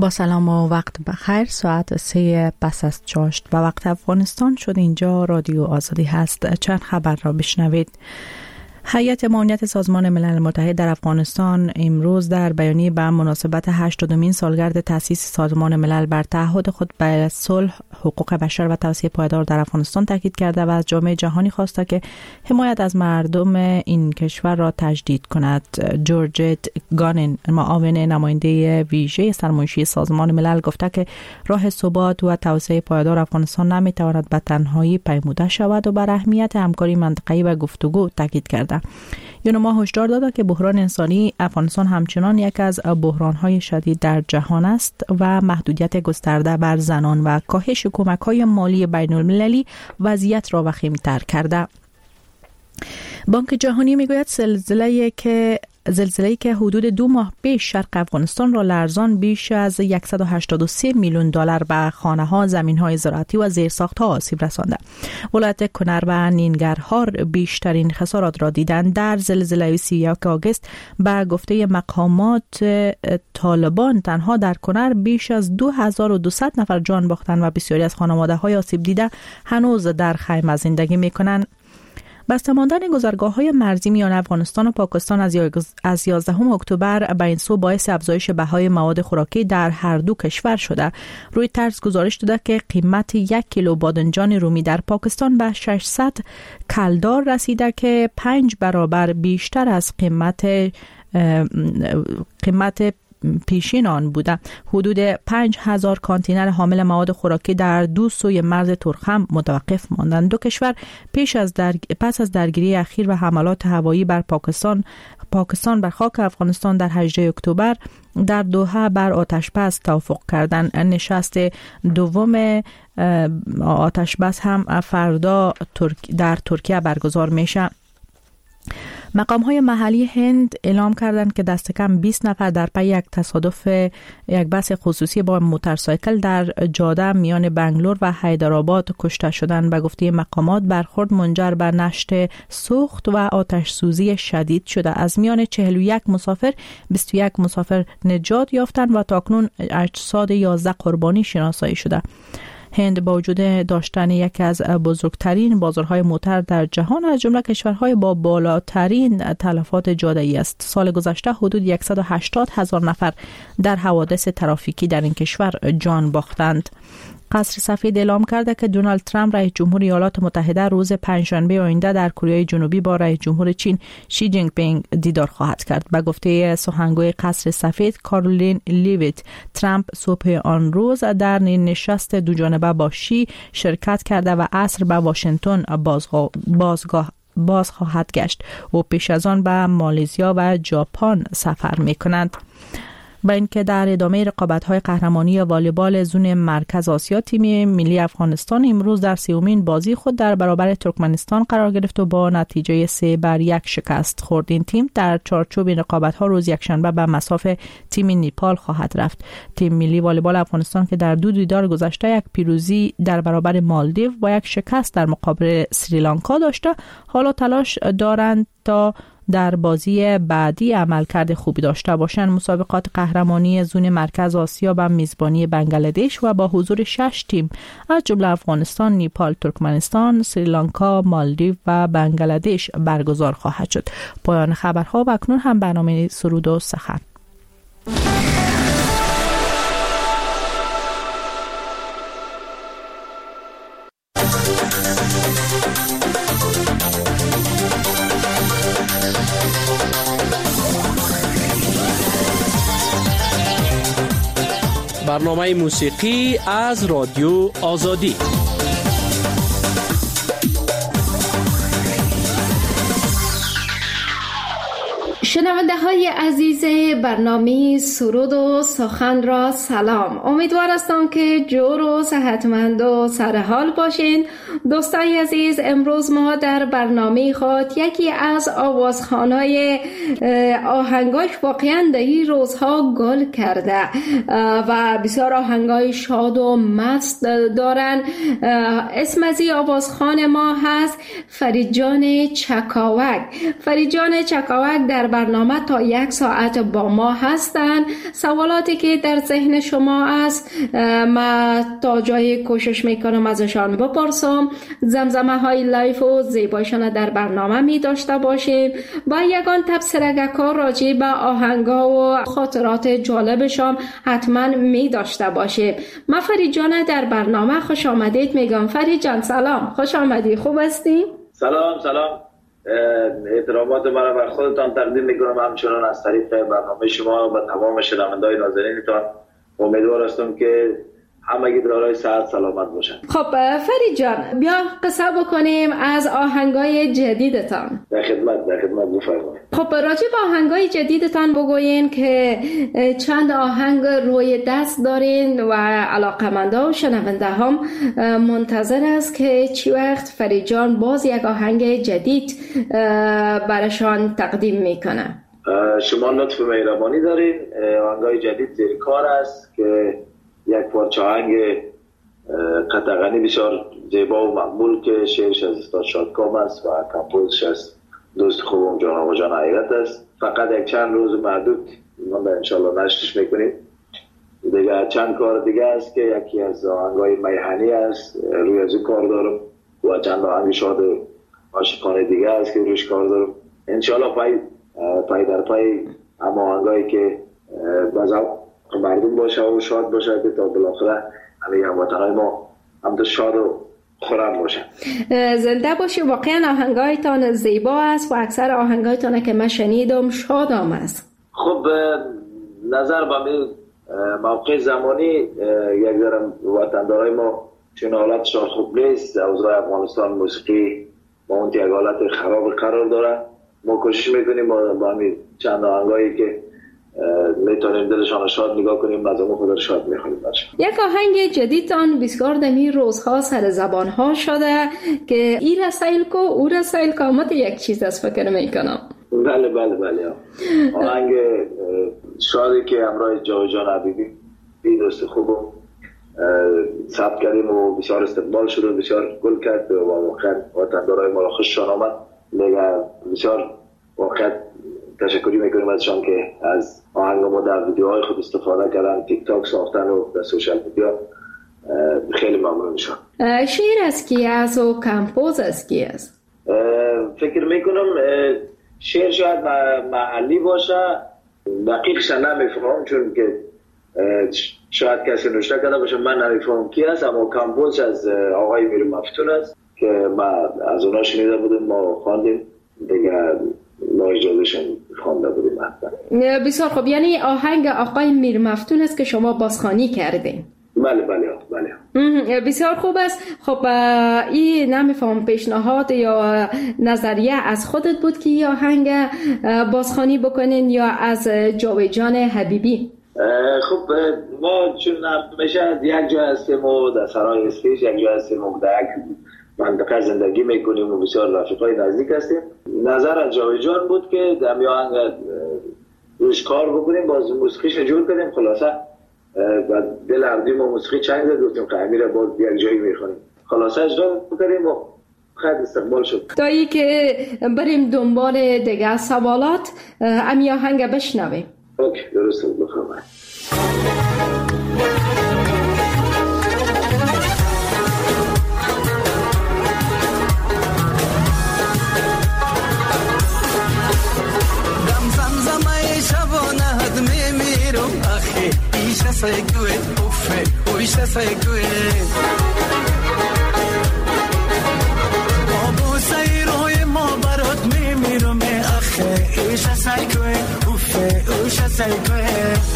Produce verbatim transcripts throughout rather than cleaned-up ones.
با سلام و وقت بخیر. ساعت سه پس از چاشت و وقت افغانستان شد. اینجا رادیو آزادی هست. چند خبر را بشنوید. هیئت امنیت سازمان ملل متحد در افغانستان امروز در بیانیه به مناسبت هشتادمین سالگرد تأسیس سازمان ملل بر تعهد خود به صلح، حقوق بشر و توسعه پایدار در افغانستان تاکید کرده و از جامعه جهانی خواسته که حمایت از مردم این کشور را تجدید کند. جورجت گانن، معاون نماینده ویژه سرمنشی سازمان ملل، گفته که راه ثبات و توسعه پایدار افغانستان نمیتواند به تنهایی پیموده شود و بر اهمیت همکاری منطقه‌ای و گفتگو تاکید کرده. یونما هشدار داده که بحران انسانی افغانستان همچنان یک از بحران‌های شدید در جهان است و محدودیت گسترده بر زنان و کاهش کمک‌های مالی بین‌المللی وضعیت را وخیم‌تر کرده. بانک جهانی میگوید زلزله‌ای که زلزله‌ای که حدود دو ماه پیش شرق افغانستان را لرزان بیش از صد و هشتاد و سه میلیون دلار به خانه‌ها، زمین‌های زراعتی و زیرساخت‌ها آسیب رسانده. ولایت کنر و نینگرهار بیشترین خسارات را دیدند. در زلزله سی و یک آگوست به گفته مقامات طالبان تنها در کنر بیش از دو هزار و دویست نفر جان باختند و بسیاری از خانواده‌های آسیب دیده هنوز در خیمه زندگی می‌کنند. بسته ماندن گذرگاه‌های مرزی میان افغانستان و پاکستان از یازدهم اکتبر به این سو باعث افزایش بهای مواد خوراکی در هر دو کشور شده. رویترز گزارش داده که قیمت یک کیلو بادنجان رومی در پاکستان به ششصد کلدار رسیده که پنج برابر بیشتر از قیمت قیمت پیشین آن بوده. حدود پنج هزار کانتینر حامل مواد خوراکی در دو سوی مرز ترخم متوقف ماندند. دو کشور پیش از در... پس از درگیری اخیر و حملات هوایی بر پاکستان پاکستان بر خاک افغانستان در هجدهم اکتبر در دوحه بر آتشبس توافق کردند. نشست دوم آتشبس هم فردا در ترکیه برگزار میشه. مقام‌های محلی هند اعلام کردند که دست کم بیست نفر در پی یک تصادف یک بس خصوصی با موتورسایکل در جاده میان بنگلور و حیدرآباد کشته شدند. به گفته مقامات برخورد منجر به نشت سوخت و آتش سوزی شدید شده. از میان چهل و یک مسافر بیست و یک مسافر نجات یافتند و تاکنون اجساد یازده قربانی شناسایی شده. هند با وجود داشتن یکی از بزرگترین بازارهای موتر در جهان از جمله کشورهای با بالاترین تلفات جاده‌ای است. سال گذشته حدود صد و هشتاد هزار نفر در حوادث ترافیکی در این کشور جان باختند. قصر سفید اعلام کرده که دونالد ترامپ رئیس جمهور ایالات متحده روز پنجشنبه آینده در کره جنوبی با رئیس جمهور چین شی جینگ پینگ دیدار خواهد کرد. به گفته سخنگوی قصر سفید کارولین لیویت، ترامپ صبح آن روز در نشست دوجانبه با شی شرکت کرده و عصر به واشنگتن بازگاه بازگاه باز خواهد گشت و پیش از آن به مالزیا و ژاپن سفر می‌کند. با اینکه در ادامه رقابت‌های قهرمانی والیبال زون مرکز آسیا، تیم ملی افغانستان امروز در سومین بازی خود در برابر ترکمنستان قرار گرفت و با نتیجه سه بر یک شکست خورد. این تیم در چارچوب رقابت‌ها روز یکشنبه به مصاف تیم نیپال خواهد رفت. تیم ملی والیبال افغانستان که در دو دیدار گذشته یک پیروزی در برابر مالدیو و یک شکست در مقابل سریلانکا داشته، حالا تلاش دارند تا در بازی بعدی عملکرد خوبی داشته باشند. مسابقات قهرمانی زون مرکز آسیا به میزبانی بنگلادش و با حضور شش تیم از جمله افغانستان، نیپال، ترکمنستان، سریلانکا، مالدیو و بنگلادش برگزار خواهد شد. پایان خبرها و اکنون هم برنامه سرود و سخن. برنامه موسیقی از رادیو آزادی. شنونده های عزیز برنامه سرود و سخن را سلام. امیدوار هستم که جور و صحتمند و سرحال باشین. دوستای عزیز، امروز ما در برنامه خود یکی از آوازخوان‌های آهنگاش واقعا در این روزها گل کرده و بسیار آهنگای شاد و مست دارن. اسم از این آوازخوان ما هست فرید جان چکاوک. فرید جان چکاوک در برنامه برنامه تا یک ساعت با ما هستند. سوالاتی که در ذهن شما است ما تا جای کوشش میکنم ازشان بپرسم. زمزمه های لایف و زیبایشان در برنامه می داشته باشیم و یگان تبصره کار راجع به آهنگا و خاطرات جالبشان حتما می داشته باشیم. ما فرید جان در برنامه خوش آمدید میگم. فرید جان سلام، خوش آمدی، خوب هستی؟ سلام سلام، احترامات مرا بر خودتان تقدیم میکنم، همچنان از طریق برنامه شما و تمام شنوندگان نازنینتان. امیدوار هستم که همگی دارای صحت سلامت باشن. خب فرید جان بیا قصه بکنیم از آهنگای جدیدتان. در خدمت در خدمت بفرمایید. خب راجع به آهنگای جدیدتان بگوین که چند آهنگ روی دست دارین و علاقمندا و شنونده هم منتظر است که چی وقت فرید جان باز یک آهنگ جدید براشان تقدیم میکنه. شما لطف مهربانی دارین. آهنگای جدید زیر کار است که یک پارچه آهنگ قطعانی بسیار زیبا و مقبول که شعرش از استاد شادکام است و کمپوزش از دوست خوبم جان آقا جان حقیقت است. فقط یک چند روز معدود من انشالله نشرش میکنیم. دیگه چند کار دیگه است که یکی از آهنگای میهنی است روی از کار دارم و چند آهنگ شاد عاشقانه دیگه است که رویش کار دارم. انشالله پای پای در پای اما آهنگایی که بازم مردم باشه و شاد باشه که تا بالاخره همه هموطنهای ما هم تو شاد و خورم باشه. زنده باشی. واقعا آهنگایتان زیبا است و اکثر آهنگایتان که من شنیدم شادام است. خب نظر به می موقع زمانی یک ذره وطندارای ما چون حالتشان خوب نیست. اوضاع افغانستان موسیقی با اون یک حالت خراب قرار داره. ما کوشش میکنیم با همین چند آهنگایی که میتونیم دلشان شاد نگاه کنیم، مزامو خود شاد میخونیم. یک آهنگ جدیدتان بسیار دمی روزها سر زبان ها شده که ای رسایل کو او رسایل کامت یک چیز از فکر میکنم. بله بله بله آهنگ شادی که همراه جاویدجان حبیبی بی دوست خوبم ثبت کردیم و بسیار استقبال شد و بسیار گل کرد و واقعا وطندارای ما را خوششان آمد. دیگه بسیار واقعا تشکری میکنیم ازشان که از آهنگ ما در ویدیوهای خود استفاده کردن، تیک تاک ساختن و در سوشال میدیا. خیلی ممنونشان. شعر از کی است و کمپوز از کی است؟ فکر میکنم شعر شاید محلی باشه، دقیقش نمیفهم چون که شاید کسی نوشته کرده باشه من نمیفهم کی است، اما کمپوز از آقای میر مفتون است که ما از اونا شنیده بودیم، ما خواندیم دیگه ما اجازهشون خوانده بودیم. بسیار خوب، یعنی آهنگ آقای میر مفتون است که شما بازخوانی کردین؟ بله بله بله. بسیار خوب است. خب این نمیفهم پیشنهاد یا نظریه از خودت بود که این آهنگ بازخوانی بکنین یا از جاویدجان حبیبی؟ خب ما چون همیشه یک جا هستیم و در سرای اسپیش یک جا هستیم و در یک منطقه زندگی میکنیم و بسیار رفیقای نزدیک هستیم. نظر از جاویدجان بود که در آهنگ روش کار بکنیم، باز موسیقیش جور کنیم. خلاصه و دل اردیم و موسیقی چنگ زد گفتیم که امیر باز یک جایی میخونیم. خلاصه اجرا بکنیم و خیلی استقبال شد. تا ای که بریم دنبال دیگه سوالات امی آهنگ بشنویم. اوکی درسته بفرمایید. سایگوه اوفه اویش سایگوه آبو سایروی ما برات میمیرم اخه ایش سایگوه اوفه اویش سایگوه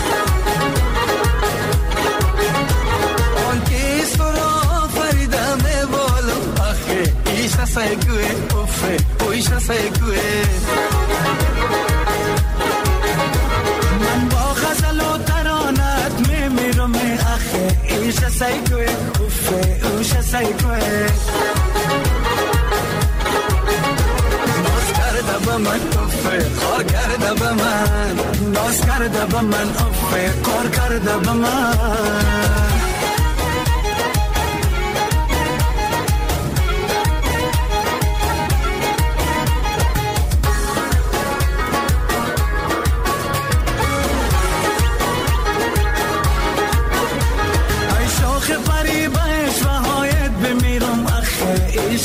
آن کیس فرا فریدم بالو اخه ایش سایگوه اوفه اویش سایگوه من با غزل و ترانت میمیرم اخه ایش سایگوه اوفه اوش سایگوه ناز کرده با من اوفه خار کرده با من ناز کرده با من اوفه خار کرده با من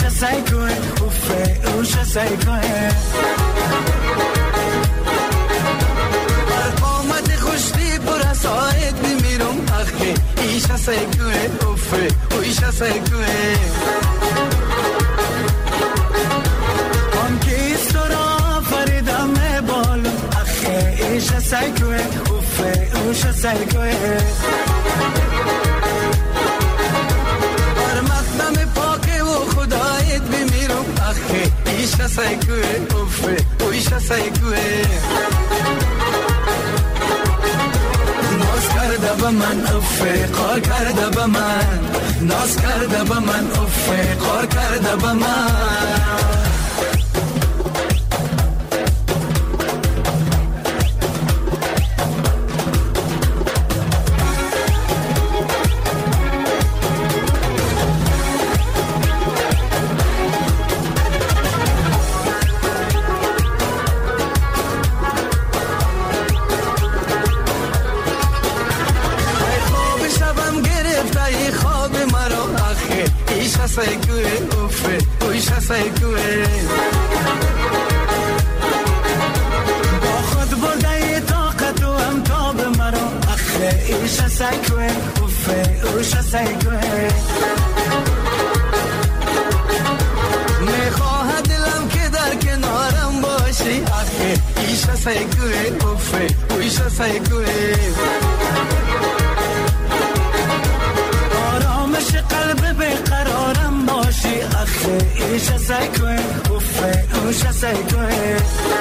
ایشا سایکوه اوفه اوشا سایکوه بر قامت خوشتی برا ساعت بمیرم اخی ایشا سایکوه اوفه اوشا سایکوه آن که استرا فریدم بالو اخی ایشا سایکوه اوفه اوشا سایکوه ایشا سایکوه اوفه اویشا سایکوه ناز کرده با من اوفه قار کرده با من ناز کرده با من اوفه قار کرده با من سایکوه اوفه اویشا سایکوه با خود برده طاقت و هم تاب مرا اخه ایشا سایکوه اوفه اویشا سایکوه میخواهد دلم که در کنارم باشی اخه ایشا سایکوه اوفه اویشا سایکوه آرامش قلب بقرارم باشی اخه ایشا سایکوه اوفه اوشا سایکوه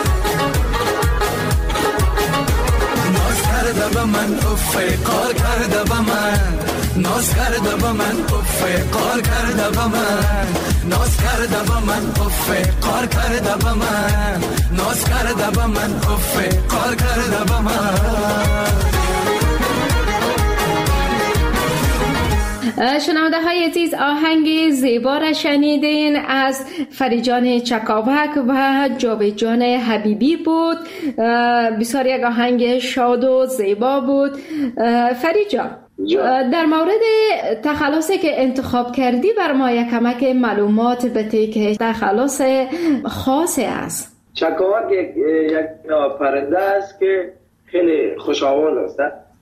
ناز کرده با من اوفه قار کرده با من ناز کرده با من اوفه قار کرده با من ناز کرده با من اوفه قار کرده با من ناز کرده با من اوفه قار کرده با من شنونده های عزیز آهنگ زیبا را شنیدین از فریجان چکاوک و جاوید جان حبیبی بود. بسیار یک آهنگ شاد و زیبا بود. فریجان در مورد تخلصی که انتخاب کردی بر ما یک کمک معلومات بده که تخلص خاصی است. چکاوک یک یک پرنده است که خیلی خوش آواز است،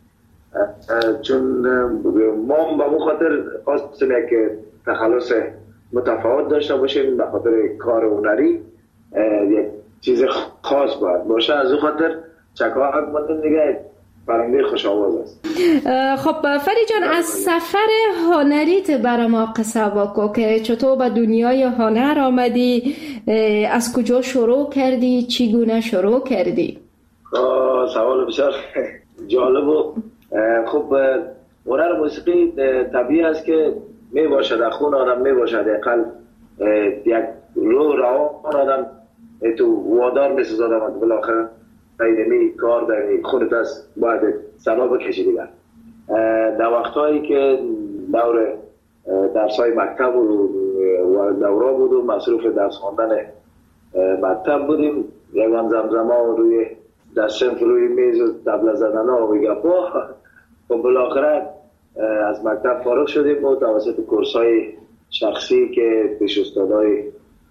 چون ما به اون خاطر خواستیم که تخلص متفاوت داشته باشیم، به خاطر کار هنری یک چیز خاص باید باشه. از اون خاطر چکاوک مدن دیگه پرنده خوش آواز است. خب فریجان، از سفر هنریت برای ما قصه بگو که چطور به دنیای هنر آمدی، از کجا شروع کردی، چگونه شروع کردی؟ سوال بسیار جالب و خب هنر موسیقی طبیعی است که می باشد در خون آدم، می باشد اقل یک رو روان آدم تو وادار می سزاد آمد بالاخره اینمی کار در خودت است باید سنا بکشی دیگر. در وقتهایی که دور درسای مکتب و دوره بود و مصروف درس خواندن مکتب بودیم، یکان زمزمه روی در صنف روی میز و طبله زدن ها و گپا و بالاخره از مکتب فارغ شدیم و توسط کورس‌های شخصی که پیش استادای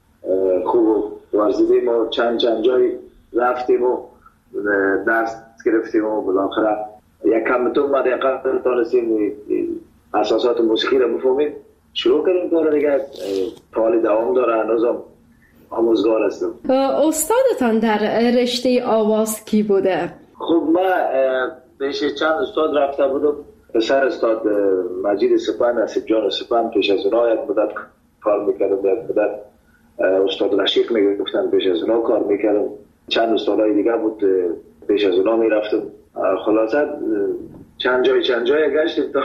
خوب ورزیدیم و چند چند جای رفتیم و درس گرفتیم و بالاخره یک کمتون ما دقیقا تانستیم اساسات موسیقی رو بفهمیم، شروع کردیم کار دیگه. حال دوام داره، هنوزم آموزگار هستم. استادتان در رشته آواز کی بوده؟ خب ما پیش چند استاد رفته بودم. پسر استاد مجید سپن، نصیب جان سپن پیش از اونها یک مدت کار میکردم، یک مدت استاد رشیق میگفتن پیش از اونها کار میکردم، چند استادای دیگه بود پیش از اونها میرفتم. خلاصه چند جای چند جای گشتیم تا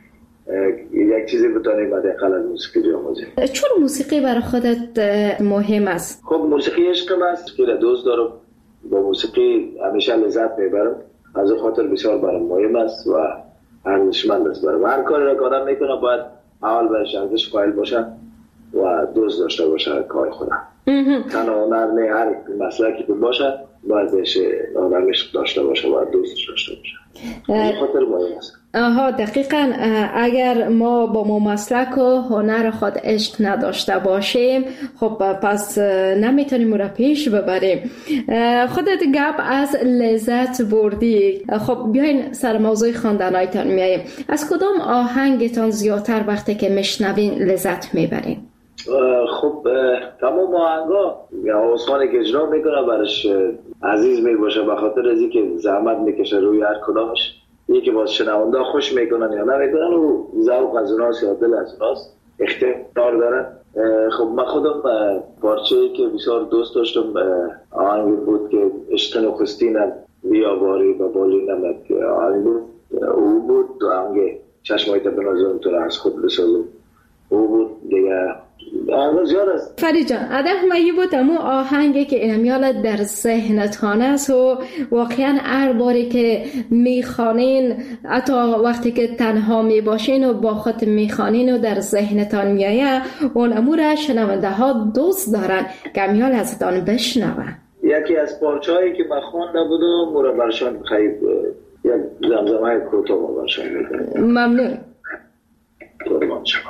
یک چیزی بتونیم حداقل از موسیقی بیاموزیم. چون موسیقی برای خودت مهم است؟ خب موسیقی عشقم است که دوست دارم، با موسیقی همیشه لذت میبرم، از اون خاطر بسیار برام مهم است و ارزشمند است برام. هر کاری را که آدم میکنه باید اول بهش ارزش قائل باشه و دوست داشته باشه کار خودم. تنها هنر نه، هر مسلکی که باشه باید بهش آدمش داشته باشه، باید دوستش داشته باشه. از اون خاطر مهم است. آها دقیقاً. اگر ما با مسلک و هنر خود عشق نداشته باشیم خب پس نمیتونیم او را پیش ببریم. خودت گپ از لذت بردی. خب بیاین سر موضوع خواندنایتان میاییم. از کدام آهنگتان زیادتر وقتی که میشنوین لذت میبرین؟ خب تمام آهنگا یا آسانی که اجرا میکنه برش عزیز میباشه به خاطر از اینکه زحمت میکشه روی هر کدامش. یکی باز شنونده خوش میکنن یا نمیکنن و ذوق از اوناست یا دل از اوناست اختیار دارن. خب من خودم پارچه‌ای که بسیار دوست داشتم آهنگ بود که عشق نخستینم بیاواری و بالی نمک آهنگ بود. او بود آهنگ چشمایت بنازم تو را از خود بسازم. او بود دیگه آهنگ زیاد است. فرید جان اده مایی بود امو آهنگی که امیال در ذهنتان است و واقعا هر باری که میخوانین حتی وقتی که تنها میباشین و با خود میخوانین و در ذهنتان میایه اون امو را شنونده ها دوست دارن که امیال ازتان بشنون. یکی از پارچه‌هایی که من خوانده بودم مورا برشان خیلی یک زمزمه کوتاه برشان میکنم. ممنون. قربان شما.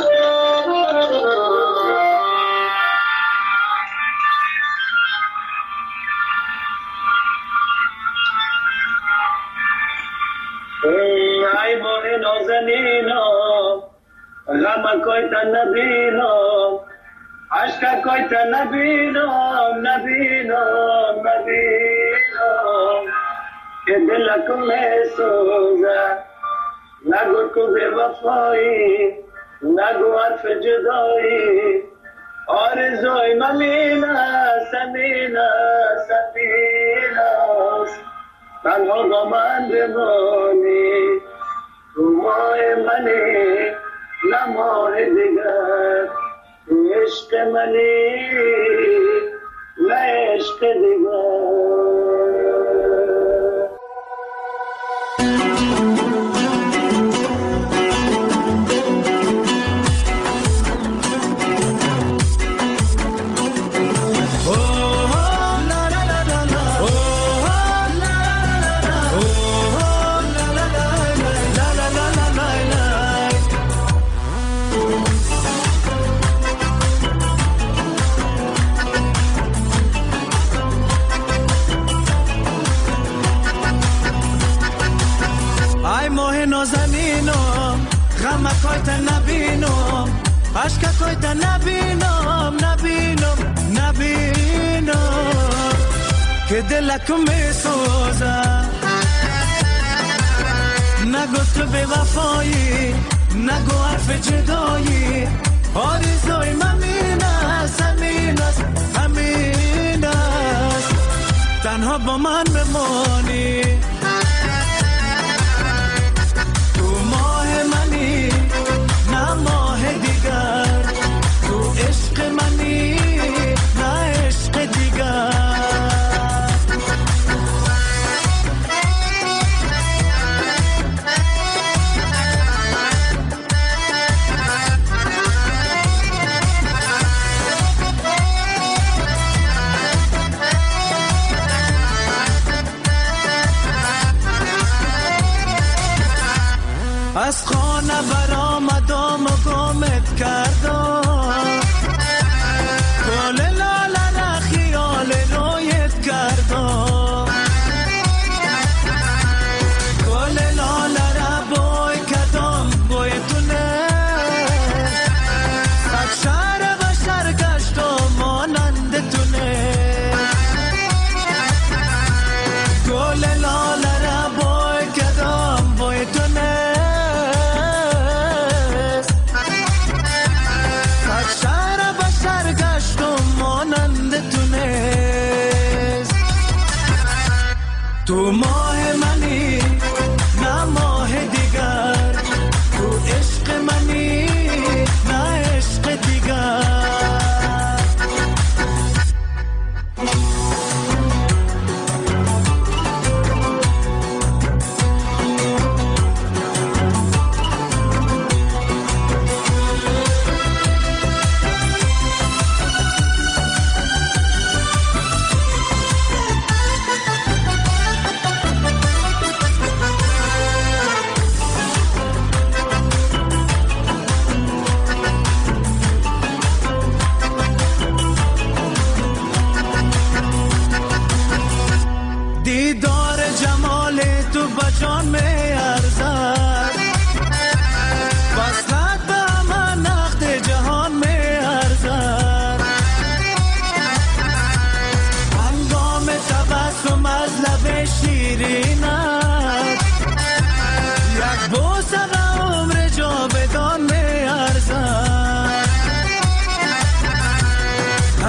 ای ماه نازنینم غم کوی تا نبینم عشق کوی تا نبینم نبینم نبینم که دلکم میسوزه نگو تو بے وفایی نگو حرف جدایی آرزوی ممینه سمینه سمینه تنها با من بمانی تو ماه منی نه ماه دیگر تو عشق منی نه عشق دیگر. عشق کوی تا نبینم نبینم نبینم که دلکم میسوزه نگو تو بے وفایی نگو حرف جدایی آرزوی ممین است همین است همین است تنها با من بمانی تو ماه منی نه ماه دیگر تو عشق منی نه عشق دیگر. از خانه برآمدم و گمت کردم گل لاله را خیال رویت کردم گل لاله را بوی کردم بوی تونه از شهر و شهر گشتم مانند تونه گل لاله را بوی کردم بوی تونه تو ماه منی نه ماه دیگر تو عشق منی نه عشق دیگر.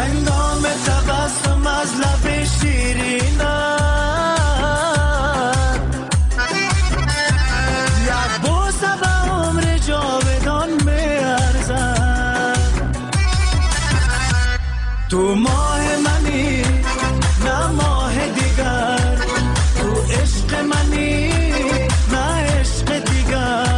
هنگام تبسم از لب شیرینت یک بوسه به عمر جاودان میارزد. تو ماه منی نه ماه دیگر، تو عشق منی نه عشق دیگر.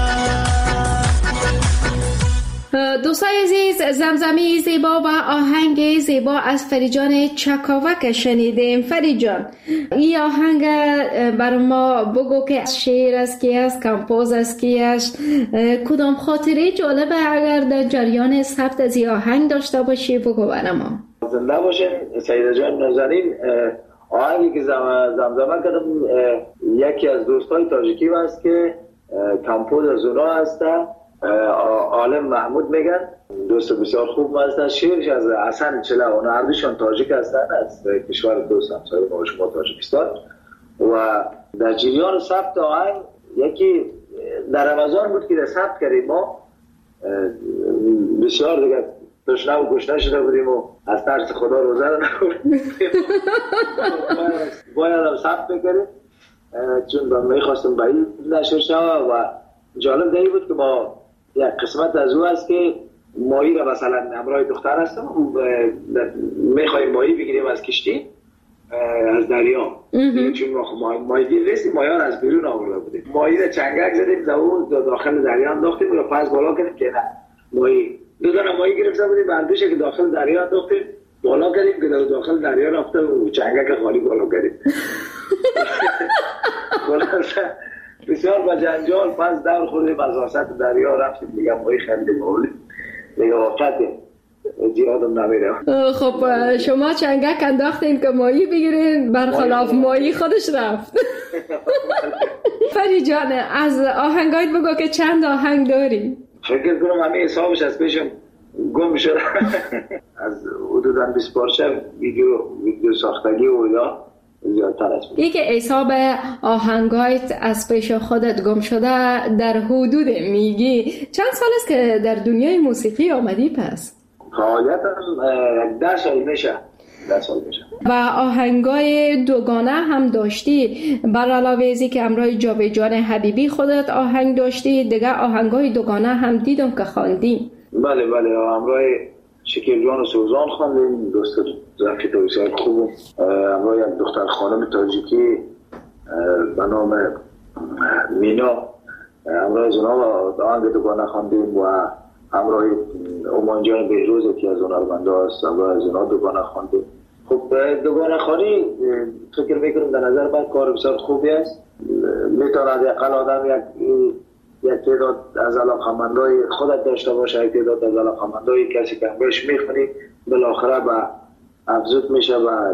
دوستای عزیز، زمزمه زیبا و آهنگ زیبا از فریجان چکاوک شنیدیم. فریجان، این آهنگ بر ما بگو که شعر است کی است، کمپوز است کی است، کدام خاطره جالبه اگر در جریان ثبت از این آهنگ داشته باشی بگو بر ما. زنده باشین سیده جان نازنین. آهنگی که زمزمه کردم یکی از دوستای تاجیکی هست که کمپوز از اونا هسته، عالم محمود میگن، دوست بسیار خوب هستن. شعرش از حسن چلا، اونا هر دوشان تاجیک هستن، از کشور دوست همسایه ما شما تاجیکستان. و در جریان ثبت آهنگ یکی در رمضان بود که در ثبت کردیم، ما بسیار دیگه تشنه و گشنه شده بودیم و از ترس خدا روزه رو نخوردیم، باید هم ثبت بکریم چون میخواستم به این نشر شود. و جالب دیگه بود که ما یک قسمت از او است که ماهی را مثلا همراه دختر هستم میخواییم ماهی بگیریم از کشتی از دریا، چون ما ماهی گیر نیستیم، ماهی ها از بیرون آورده بودیم، ماهی را چنگک زدیم داخل دریا انداختیم و پس بالا کردیم که نه ماهی دو دانه ماهی گرفته بودیم، بردوشه که داخل دریا انداختیم بالا کردیم که داخل دریا رفته و چنگک خالی بالا کردیم. بسیار با جنجال پس دور خوردیم از وسط دریا رفتیم دیگه ماهی خریدیم آوردیم دیگه وقت زیادم نمیره. خب شما چنگک انداختین که ماهی بگیرین، برخلاف ماهی خودش رفت. فری جان، از آهنگایت بگو که چند آهنگ داری؟ فکر کنم همه حسابش از پیشم گم شده. از حدوداً بیست پارچه ویدیو ویدیو ساختگی و یا زیادتر است. یکی حساب آهنگایت از پیش خودت گم شده در حدود میگی چند سال است که در دنیای موسیقی آمدی پس؟ فعالیتم ده سال میشه. ده سال میشه. و آهنگای دوگانه هم داشتی، بر علاوه ازی که امرای جاویدجان حبیبی خودت آهنگ داشتی، دیگه آهنگای دوگانه هم دیدم که خواندی. بله بله، امرای شکیل جان و سوزان خواندیم، دوست رفیق بسیار خوب، امرای یک دختر خانم تاجیکی به نام مینا، امرای زنا آهنگ دوگانه خواندیم و امرای امان جان بهروز که از هنرمنده هست، امرای زنا دوگانه خواندیم. خب دوگانه خوانی فکر میکنم در نظر من کار بسیار خوبی است، میتواند یقل آدم یک یک تعداد از علاقمندای خودت داشته باشه، یک تعداد از علاقمندای کسی که همراهش میخونی بالاخره به افزود میشه و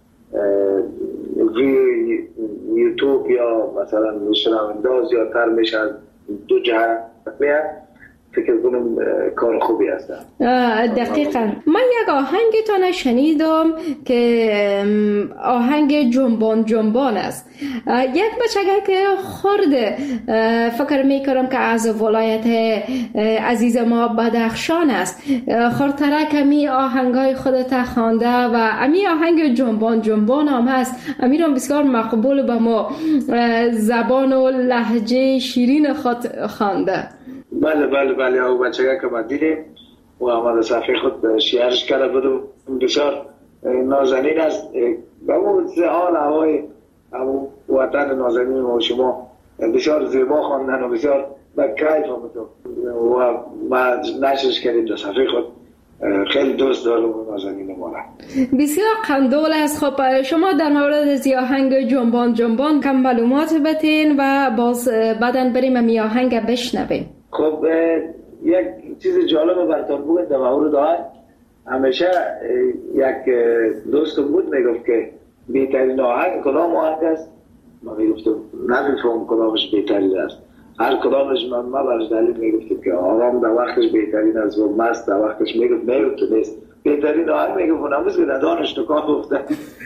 ویو یوتیوب یا مثلا شنونده زیادتر میشه، دو جهت میاد. فکر کنم کار خوبی هست. دقیقاً. من یک آهنگتان شنیدم که آهنگ جنبان جنبان است. یک بچگه که خورده فکر میکنم که از ولایت عزیز ما بدخشان است، خورتره کمی آهنگای خودت خوانده و امی آهنگ جنبان جنبان هم هست، امیرم بسیار مقبول به ما زبان و لهجه شیرین خود خوانده. بله بله بله، او بچه که ما دیدیم و آمده صفحه خود شیرش کرده بودم، بسیار نازنین است و اون حال هوای وطن نازنین و شما بسیار زیبا خواندن و بسیار با کیف آمده و ما نشرش کردیم در صفحه خود. خیلی دوست دارم نازنین ما را. بسیار قندول است. خب شما در مورد از آهنگ جنبان جنبان کم معلومات بتین و باز بعدن بریم می آهنگ بشنویم. خب یک چیز جالب براتون بگم در مورد آهنگ. همیشه یک دوستم بود میگفت که بهترین آهنگ کدام آهنگ است؟ من میگفتم نمیفهم کدامش بهترین است، هر کدامش من ما برش دلیل میگفتم که آرام در وقتش بهترین است و مست در وقتش میگفت میگفت که نیست بهترین آهنگ، میگفت نموز که دانش نکان گفتن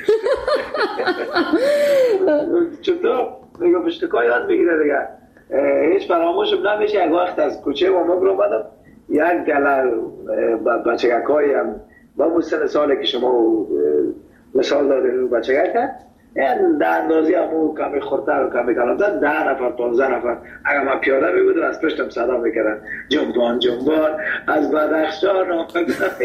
چطور؟ میگفت اشتکا یاد بگیره دیگه. هیچ فراموشم نمیشه یک وقت از کوچه و مگر اومدم یک گله بچگک های هم با اون سن سالی که شما مثال دارین بچگاه کرد این در اندازی همون کمی خورتر و کمی کلانتر ده نفر پانزده نفر اگر من پیاده می بودم از پشتم صدا میکردن جنبان جنبان از بدخشان آمدم.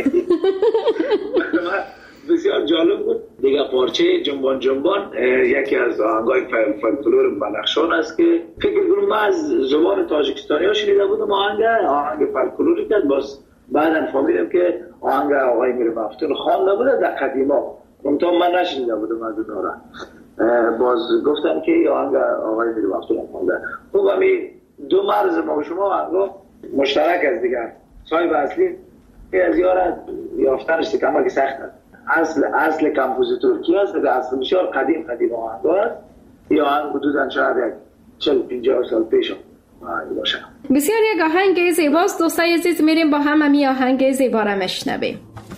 بسیار جالب بود. دیگه پارچه جنبان جنبان یکی از آهنگای فولکلور بدخشان است که فکر کنم من از زبان تاجیکستانی ها شنیده بودم آهنگ آهنگ فولکلوری که باز بعدا فهمیدم که آهنگ آقای میر مفتون خوانده بوده در قدیما، منتها من نشنیده بودم از اون را. باز گفتن که آهنگ آقای میر مفتون خوانده. خب همین دو مرز ما و شما آهنگا مشترک است دیگر. صاحب اصلی از یارت یافتنش کمک سخت است. اصل اصل کمپوزیتور کی است؟ که اصل بسیار قدیم قدیم آهنگ است. یا آهنگ حدوداً شاید یک چهل پنجاه سال پیش آهنگ باشه. بسیار یک آهنگ زیباست. دوستای عزیز میریم با هم همین آهنگ زیبا را میشنویم.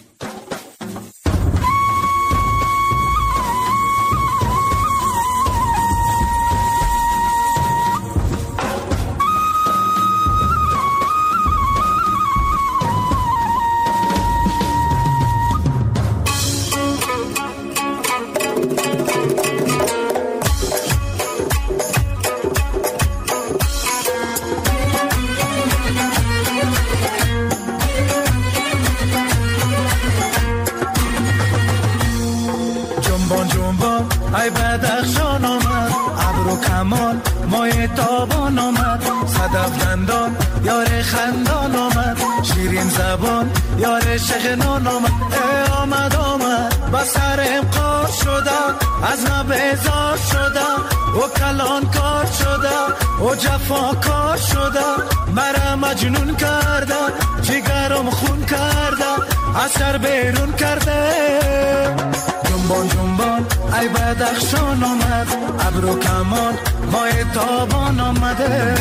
ای بدخشان آمد ابرو کمان مای تابان آمد صدف دندان یار خندان آمد شیرین زبان یار شغنان آمد ای آمد آمد با سرم قار شده از ما بیزار شده و کلان کار شده و جفا کار شده مرا مجنون کرده جگرم خون کرده از سر بیرون کرده جنبان جنبان ای بدخشان آمد ابرو کمان مای تابان آمده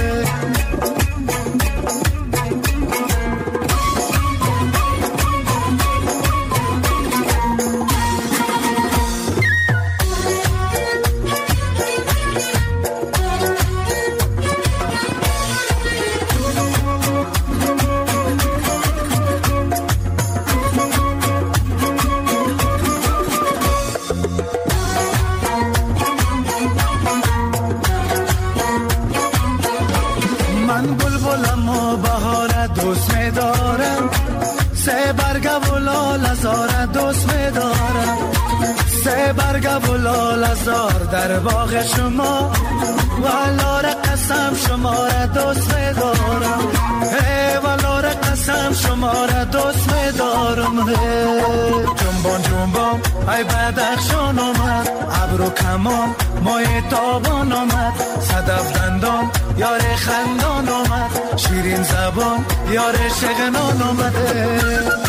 لازار در باغ شما والار قسم شما را دوست می‌دارم ای والار قسم شما را دوست می‌دارم جنبان جنبان ای بدخشان آمد ابرو کمان مای تابان آمد صدف دندان یار خندان آمد شیرین زبان یار شغنان آمده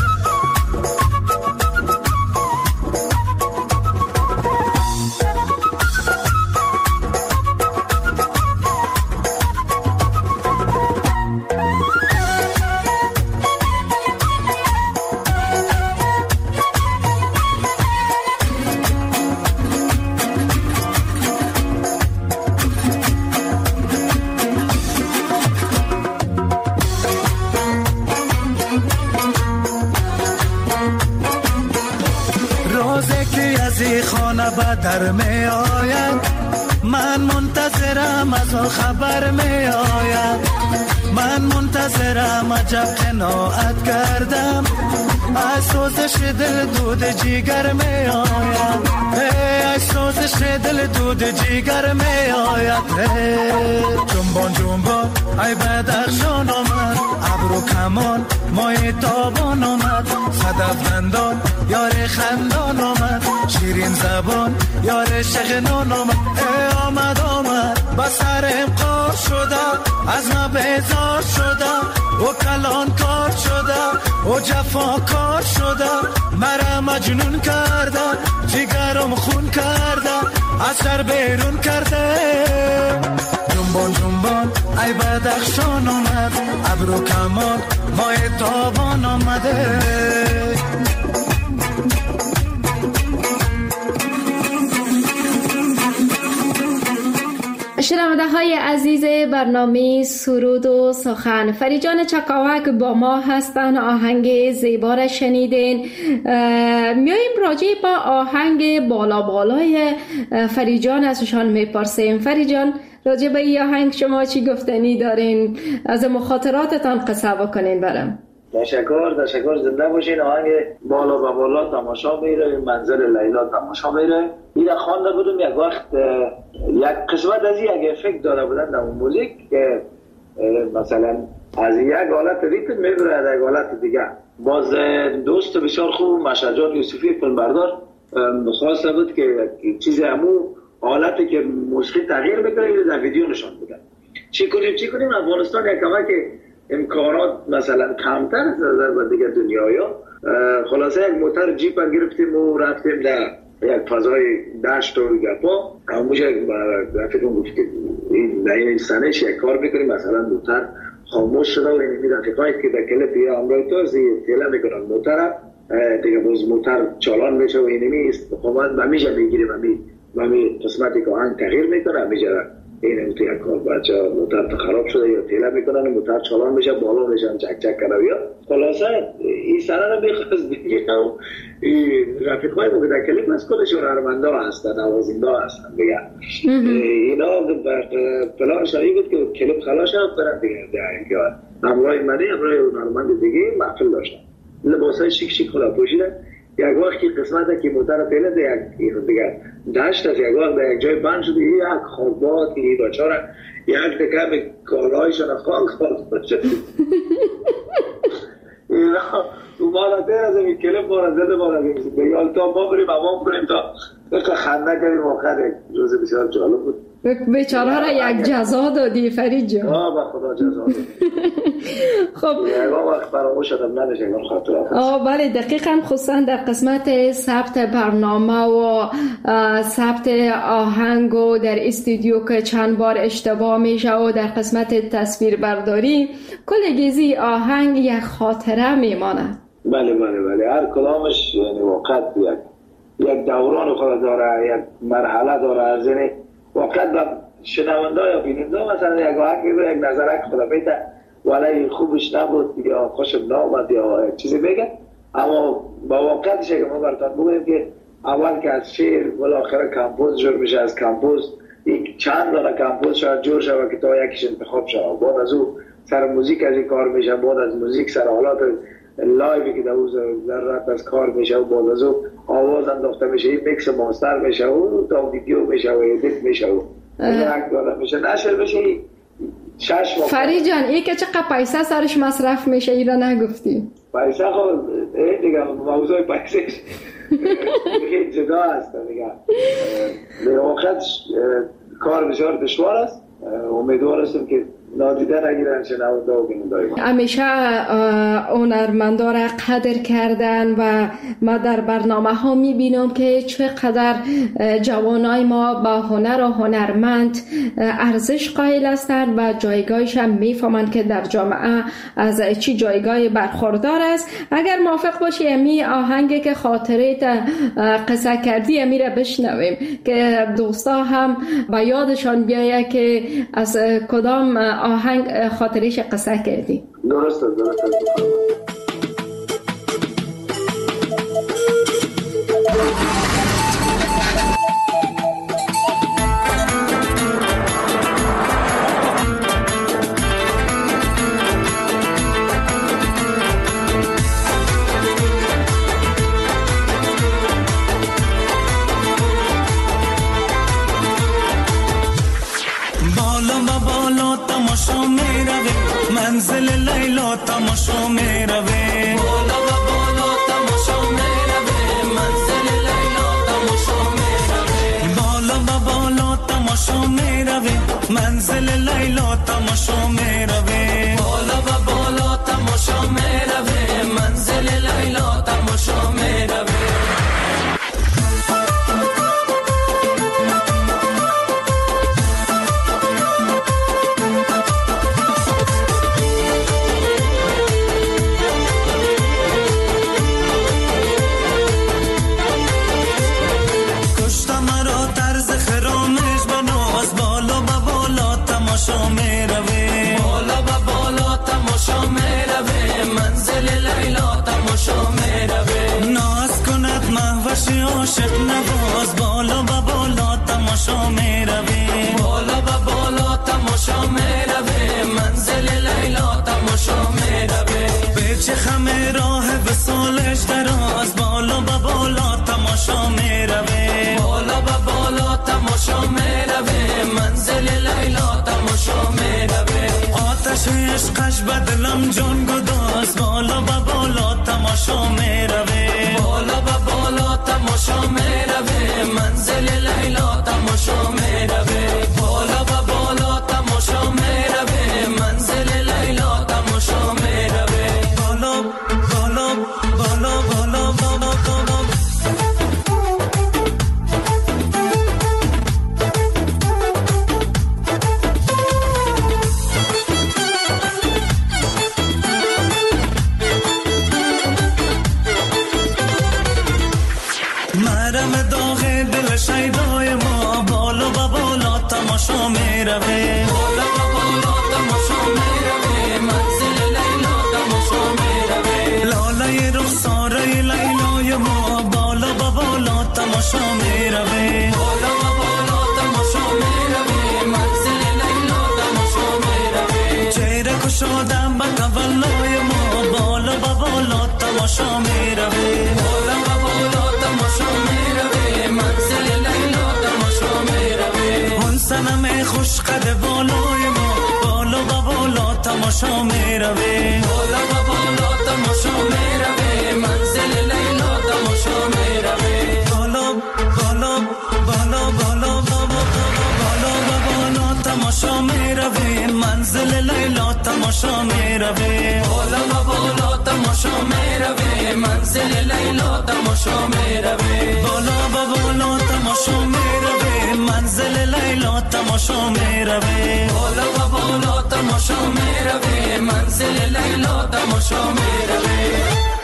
در می آید من منتظرم از خبر می آید من منتظرم عجب قناعت کردم از سوزش دل دود جیگر می آید از سوزش دل دود جیگر می آید جنبان جنبان ای بدخشان آمد ابرو کمان مای تابان آمد صدف دندان یار خندان آمد شیرین زبان یار شغنان آمد ای آمد آمد با سرم قار شده از ما بیزار شده و کلان کار شده و جفا کار شده مرا مجنون کرده جگرم خون کرده از سر بیرون کرده جنبان جنبان ای بدخشان آمد ابرو کمان مای تابان آمده شنونده شنونده های عزیز برنامه سرود و سخن، فریجان چکاوک با ما هستن. آهنگ زیبا را شنیدین. میاییم راجع با آهنگ بالا بالای فریجان ازشان میپرسیم. فریجان، راجع به این آهنگ شما چی گفتنی دارین؟ از مخاطراتتان قصه بکنین برام. تشکر تشکر زنده باشین. آهنگ بالا و بالا تماشا میره، منزل لیلا تماشا میره. این خوانده بودم یک وقت، یک قسمت از یک افکت داره بودن در اون موزیک که مثلا از یک حالت ریتم میبره از یک حالت دیگه. باز دوست بسیار خوب مشهد جان یوسفی فیلمبردار خواسته بود که چیز همون حالتی که موسیقی تغییر بکنه در ویدیو نشان بده. چی کنیم چی کنیم افغانستان یک کمک امکانات مثلا کمتر از نظر دیگه دنیا. خلاصه یک موتر جیپ گرفتیم و رفتیم در یک فضای دشت و گپا. همونجا رفتیم گفتیم این در این سنش یک کار میکنیم، مثلا موتر خاموش شده و این این رفیقایی که در کلپ یا امرای توز تیله میکنن موتر دیگه باز موتر چالان میشه و اینمی استقامت همیشه میگیریم همی و همی قسمتی که آهنگ تغییر میکنه همیشه این امتی یک کار بچه موتر خراب شده یا تیله میکنن موتر چالان میشه بالا میشن چک چک کنه یا خلاصه این سنه رو میخواست بگیرم و رفیق های موقع در کلیپ از کلشون هرمنده هستن نوازنده هستن دیگه. اینا پلان شایی بود که کلیپ خلاش هم برن دیگه دیگه همراه منی همراه هنرمند دیگه محفل داشتن، لباس های شیک شیک خدا پوشیدن. یک وقتی قسمت که موتر پیله یک دیگه دشت از یک وقت در یک جای بند شده یک خوابات که بچاره یک دکم کالایشان خواهد خواهد شد اینا تو بالاتر از این کلپ بارا زده بارا زده بیال تا ما بریم امام کنیم تا خنده کنیم آخر روز بسیار جالب بود. بیچاره را یک جزا دادی فرید جان. آه با خدا جزا دادی. خب یک وقت فراموش شدم نداشت این خاطرات. آه بله دقیقاً، خصوصا در قسمت ثبت برنامه و ثبت آهنگ و در استودیو که چند بار اشتباه میشه و در قسمت تصویر برداری کل گیزی آهنگ یک خاطره میمانه. بله بله بله هر کلامش یعنی وقت یک یک دوران خود داره، یک مرحله داره. از این وقت با شنونده یا بیننده مثلا یک آهنگ یک نظرک خدا بیته ولی خوبش نبود یا خوشم نامد یا چیزی بگه، اما با وقتش که ما براتون بگویم که اول که از شعر بالاخره کمپوز جور میشه، از کمپوز یک چند دانه کمپوز شاید جور شود که تا یکیش انتخاب شود، بعد از او سر موزیک از این کار میشه، بعد از موزیک سر حالات لایوی که در او ذرات از کار میشه و بعد از او آواز انداخته میشه، این میکس ماستر میشه و تا ویدیو میشه و ادیت میشه و یک دانه میشه نشر میشه. فرید جان این که چقدر پیسه سرش مصرف میشه این را نگفتی؟ پیسه خود دیگه موضوع پیسه دیگه جدا هست دیگه. به وقت کار بسیار دشوار است. امیدوار هستم که نادیده نگیرن شنونده و بیننده. همیشه هنرمندا را قدر کردن و ما در برنامه ها میبینم که چقدر جوانای ما با هنر و هنرمند ارزش قائل هستند و جایگاهش هم میفهمند که در جامعه از چی جایگاه برخوردار است. اگر موافق باشی امی آهنگی که خاطره قصه کردی امی را بشنویم که دوستا هم به یادشان بیایه که از کدام آهنگ خاطرش قصه کردی. درسته درسته منزل لیلا تماشا میروه بالا و بالا تماشا میروه منزل لیلا تماشا میروه بالا و بالا تماشا میروه منزل لیلا تماشا میروه بالا و بالا تماشا میروه منزل لیلا تماشا میروه. آتشی عاشق نواز بالا و بالا تماشا میروی بالا و بالا تماشا میروی منزل لیلا تماشا میروی به چه خم راه وصالش دراز بالا و بالا تماشا میروی بالا و بالا تماشا میروی منزل لیلا تماشا میروی آتش عشقش بدلم جان گداز بالا و بالا تماشا میروی بالا و بالا تماشا میروی منزل لیلا تماشا میروی بالا و بالا تماشا میروی منزل لیلا تماشا میروی بالا بالا بالا بالا بالا بالا مرم داغ دل شیدای ما بالا و بالا تماشا میروی بالا و بالا تماشا میروی منزل لیلا تماشا میروی لاله رخسار لیلای ما بالا و بالا تماشا میروی بالا و بالا تماشا میروی منزل لیلا تماشا میروی چهره کشادم به تولای ما بالا و بالا تماشا میروی بالا و بالا تماشا میروی منزل لیلا تماشا میروی اون سنم خوش قد بالای ما بالا و بالا تماشا میروی بالا و بالا تماشا میروی منزل لیلا تماشا میروی بالا بالا بالا بالا بالا و بالا تماشا میروی منزل لیلا تماشا میروی بالا و بالا تماشا میروی منزل لیلا تماشا میروی بالا و بالا تماشا میروی منزل لیلا تماشا میروی بالا و بالا تماشا میروی منزل لیلا تماشا میروی.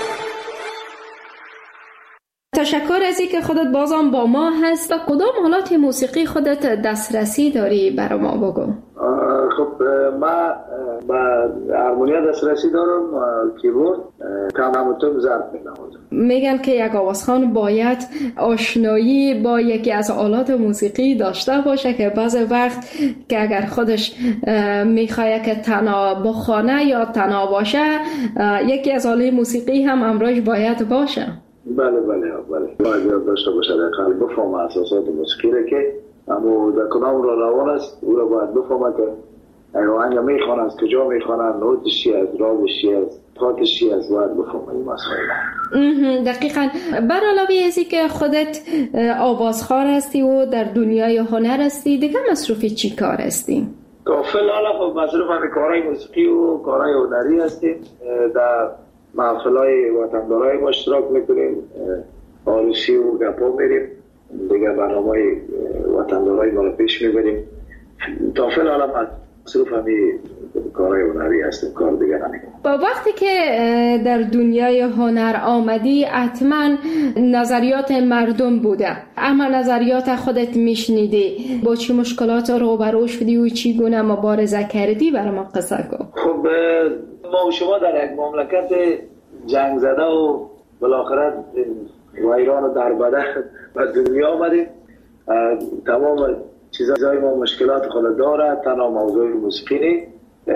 تشکر از اینکه خودت بازم با ما هست. کدام آلات موسیقی خودت دسترسی داری برای ما بگو؟ خب من با هارمونیا دسترسی دارم، کیبورد، کمانتون ضرب می‌نوازم. میگن که یک آوازخوان باید آشنایی با یکی از آلات موسیقی داشته باشه که بعضی وقت که اگر خودش میخواد که تنها بخوانه یا تنها باشه یکی از آلات موسیقی هم همراهش باید باشه. بله بله بله باید داشته باشه، دقیقاً بفهم اساسات موسیقی که اما در کدام را روان است او را باید بفهمه که آهنگ میخوانه از کجا میخوانه، نوتش چی است، رازش چی است، تاتش چی است، باید بفهمه این مسائل. دقیقاً. بر علاوه از که خودت آوازخوان هستی و در دنیای هنر هستی، دیگه مصروف چی کار هستی؟ تا فعلا خب مصروف همین کارهای موسیقی و کارهای هنری هستیم. در محفلهای وطندارای ما اشتراک میکنیم، آرشی و گپا میریم، دیگه برنامه‌های وطندارای ما رو پیش میبریم. تا فعلا هم مصروف همین کارهای هنری هستیم، کار دیگه نمیکنیم. با وقتی که در دنیای هنر آمدی حتما نظریات مردم بوده، اما نظریات خودت میشنیدی، با چی مشکلات روبرو شدی و چی گونه مبارزه کردی؟ برای ما قصه کن. خب ما و شما در یک مملکت جنگ زده و بالاخره ویران و دربده به دنیا آمدیم. تمام چیزهای ما مشکلات خود داره، تنها موضوع موسیقی نیست.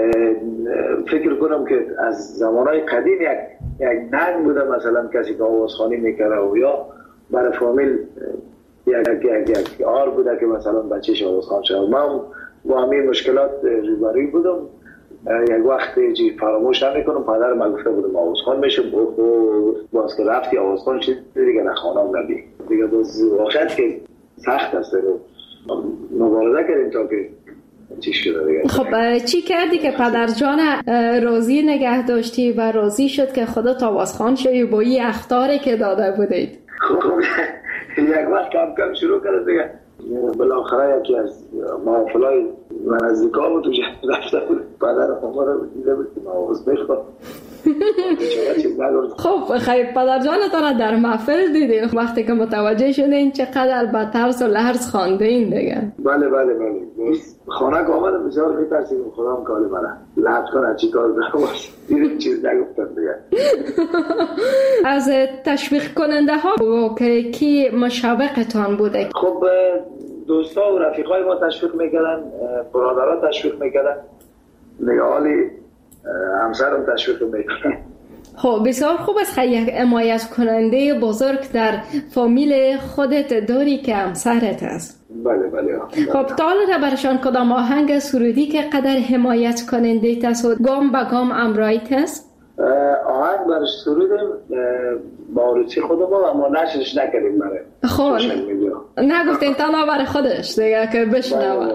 فکر کنم که از زمانهای قدیم یک یک ننگ بوده، مثلا کسی که آوازخوانی میکره و یا برای فامیل یک یک یک آر بوده که مثلا بچهش آوازخوان شد. من با همین مشکلات روبروی بودم. یک وقت چی فراموش نمیکنم، پدر من گفته بودم آوازخوان میشم، باز که رفتی آوازخوان شد دیگه نخوانم نبی دیگه. باز واقعیت که سخت است، مبارزه کردیم تا که چی شده دیگه. خب چی کردی که پدر جان راضی نگه داشتی و راضی شد که خودت آوازخوان شدی با این اخطاری که داده بودید؟ خب یک وقت کم کم شروع کرد دیگه. بالاخره یکی از محافلای من نزدیکا بود و رفته بود، پدر ما رو دیده بود که ما آواز میخواد خب خیلی پدر جانتان در محفل دیدین وقتی که متوجه شدین چقدر با ترس و لرز خوانده این دیگه؟ بله بله بله خانه که آمدم بسیار میترسیدم خودم کالی منه لحظ کنه چی کار دارم دیدیم چیز نگفتم دیگه. از تشویق کننده ها که کی مشوقتان بوده؟ خب دوستا و رفیقای ما تشویق میکردن، برادرها تشویق میکردن، نگاهالی همسرم تشویق میکردن. خب بسیار خوب است که یک حمایت کننده بزرگ در فامیل خودت داری که همسرت است. بله بله. خب تا حالا برشان کدام آهنگ سرودی که قدر حمایت کننده است و گام به گام امرایت است؟ آهنگ برش سرودیم با روچی خودم اما نشرش نکردیم برای خب نگفتیم تنها برای خودش دیگه که بشنوه.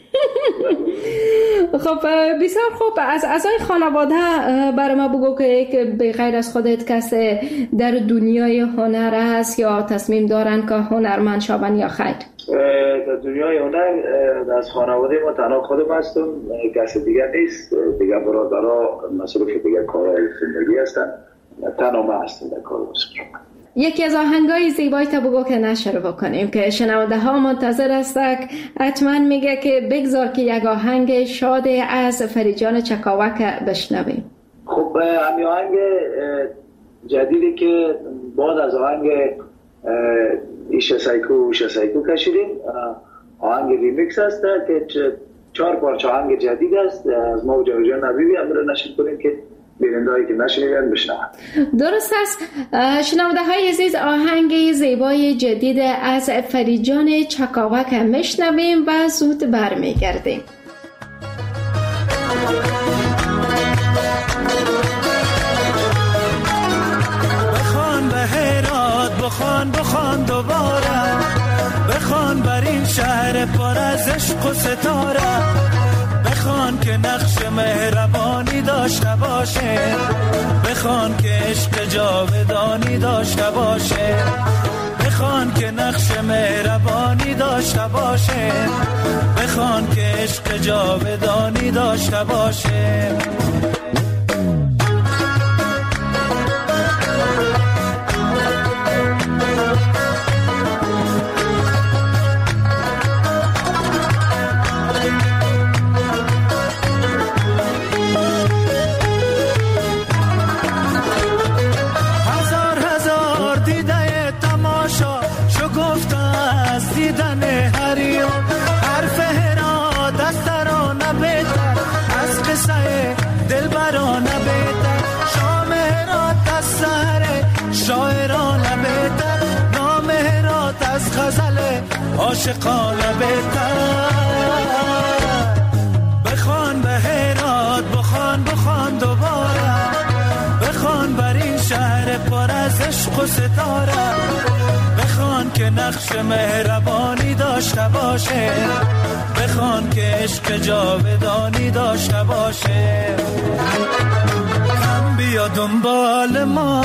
خب بسیار خوب. از اعضای خانواده برای ما بگو که به غیر از خودت کسی در دنیای هنر است یا تصمیم دارن که هنرمند شوند یا خیر؟ در دنیای هنر از خانواده ما تنها خودم هستم، کسی دیگر نیست. دیگر برادرها مصروف دیگر کارهای زندگی هستن، تنها ما هستم در کار موسیقی. یکی از آهنگای زیبایی تا بگو که نشر بکنیم که شنونده ها منتظر هستند. حتما میگه که بگذار که یک آهنگ شاد از فریجان چکاوک بشنویم. خب همین آهنگ جدیدی که بعد از آهنگ ایشه سایکو ایشه سایکو کشیدیم، آهنگ ریمیکس است که چهار پارچه آهنگ جدید است از ما و جاویدجان نبیبی. هم رو نشید کنیم که بیننده‌هایی که نشنیدن بشنون. درست است. شنونده های عزیز آهنگ زیبای جدید از فریجان چکاوک میشنویم و زود برمیگردیم. بخوان به هرات بخوان بخوان دوباره، بخوان بر این شهر پر از عشق و ستاره، بخوان که نقش مهربانی داشته باشه، بخوان که عشق جاودانی داشته باشه، بخوان که نقش مهربانی داشته باشه، بخوان که عشق جاودانی داشته باشه. عاشقانه بهتر بخوان به هرات بخوان بخوان دوباره، بخوان بر این شهر پر از عشق و ستاره، بخوان که نقش مهربانی داشته باشه، بخوان که عشق جاودانی داشته باشه. هم بیا دنبال ما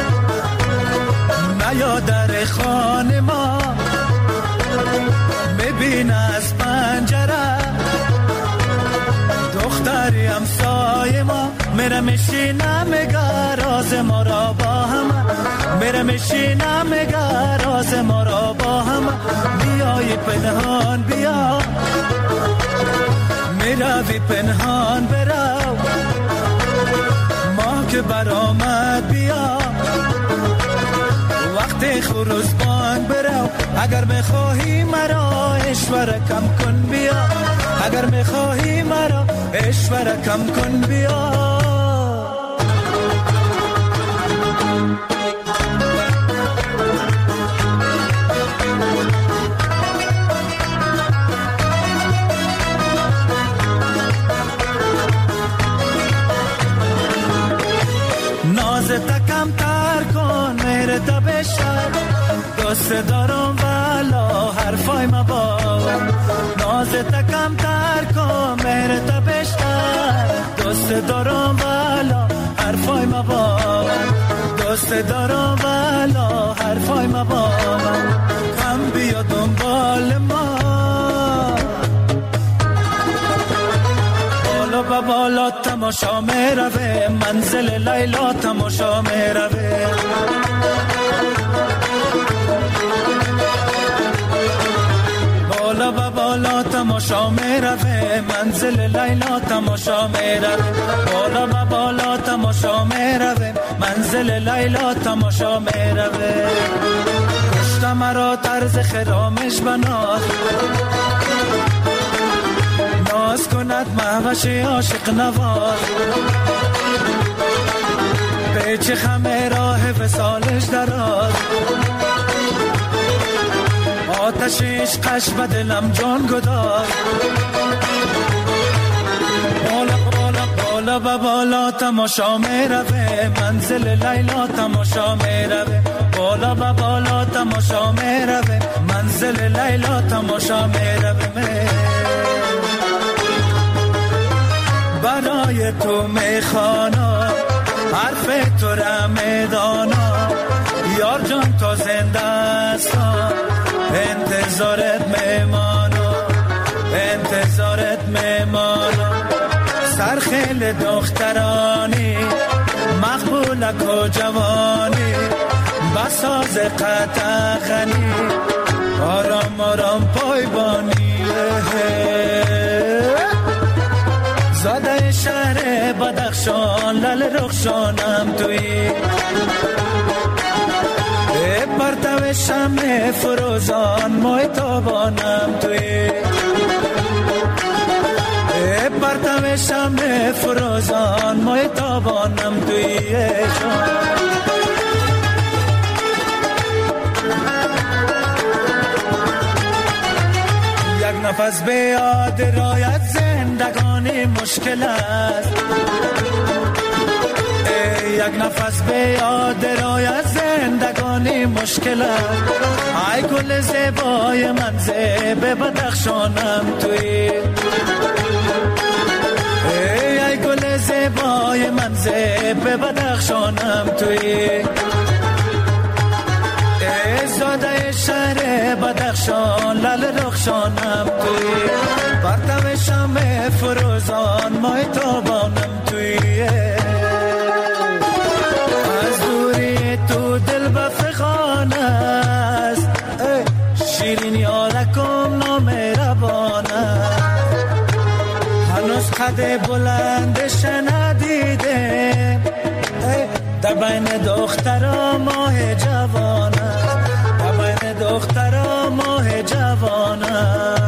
نیا در خانه ما، ببین از پنجره دختری همسایه ما میره میشینه میگه راز ما را با هم، میره میشینه میگه راز ما را با هم. بیای پنهان بیا میروی پنهان برو، ما که برآمد بیا وقتی خروز بانگ برو. اگر میخواهی مرا اشوره کم کن بیا، اگر میخواهی مرا اشوره کم کن بیا. نازت کم تر کن مهرت بشر، دوست دارم والا حرفای ما باور. نازت کم تر کن مهرت بشر، دوست دارم والا حرفای ما باور، دوست دارم والا حرفای ما باور. کم بیا دنبال ما بالا با بالا تم تماشا میروه، منزل لیلا تماشا میروه. بالا و بالا تماشا میروه، منزل لیلا تماشا میروه. بالا و بالا تماشا میروه، منزل لیلا تماشا میروه. کشت مرا طرز خرامش بناز، ناز کند مهوش عاشق نواز. پیچ خمه راه وصالش دراز، آتش عشقش به دلم جان گداز. بالا بالا بالا و بالا تماشا میروه، منزل لیلا تماشا میروه. بالا و بالا تماشا میروه، منزل لیلا تماشا میروه. برای تو میخوانا حرف تو را میدانا، یار جان تا زنده استا انتظارت میمانا، انتظارت میمانا. سرخیل دخترانی مقبولک و جوانی، بساز قطعخنی آرام آرام پایبانی. زاده شهر بدخشان لل رخشانم توی، پرتو شمع فروزان مای تابانم توی. پرتو شمع فروزان مای تابانم توی. یک نفس به یاد رایت زندگانی مشکل است، یک نفس به یاد رایت زندگانی مشکل است. ای گل زیبای من زیب بدخشانم توی، ای گل زیبای من زیب بدخشانم توی. زاده شهر بدخشان لل رخشانم توی، پرتو شمع فروزان مای تابانم توی. از دوری تو دل بفخان است، شیرین یارکم نامهربان است. هنوز قد بلندش ندیده، در بین دخترا ماه جوان است، در بین دخترا ماه جوان است.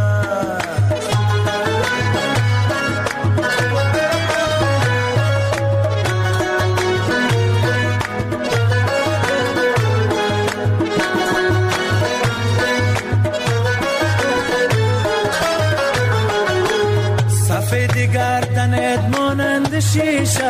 سفید گردنت مانند شیشه،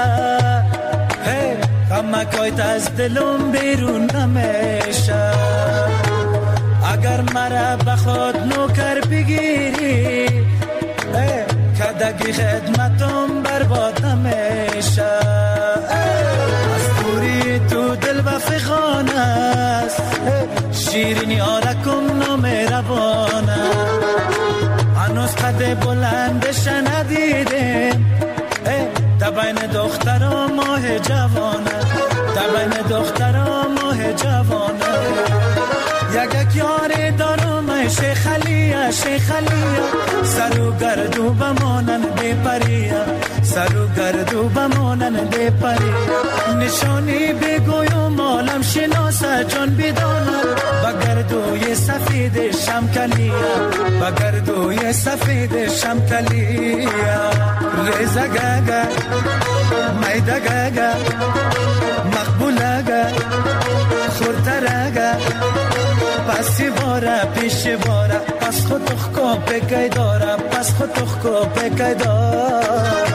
غمکایت از دلم بیرون نمیشه. اگر مرا به خود نوکر بگیری، کدگی خدمتم برباد نمیشه. از دوری تو دل و فخان است، شیرین یارکم نامهربانه. هنوز قد بلندش ندیدیم، در بین دخترا ماه جوانه، در بین دخترا ماه جوانه. یک یک یاری دارم شیخ علیه، شیخ علیه. سر و گردو بمانند پریه، سر و گردو بمانند پریه. نشانی بگویم عالم شناسه جان بداند، و گردوی سفید شمکلیه، و گردوی سفید شمکلیه. ریزه گگه میده گگه مقبوله گه خورتره پسی باره پیش باره، پس خود تخکو بکی داره، پس خود تخکو بکی داره.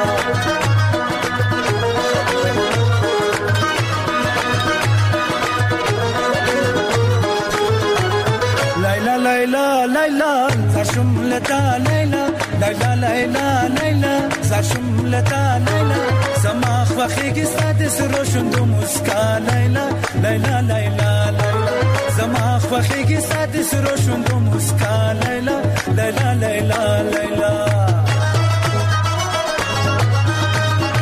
لیلا لیلا لیلا زرشم لتا لیلا، لیلا لیلا لیلا زرشم لتا لیلا. زماخ وخیگی سادس روشن دو مسکا لیلا، لیلا لیلا لیلا. زماخ وخیگی سادس روشن دو مسکا لیلا، لیلا لیلا لیلا.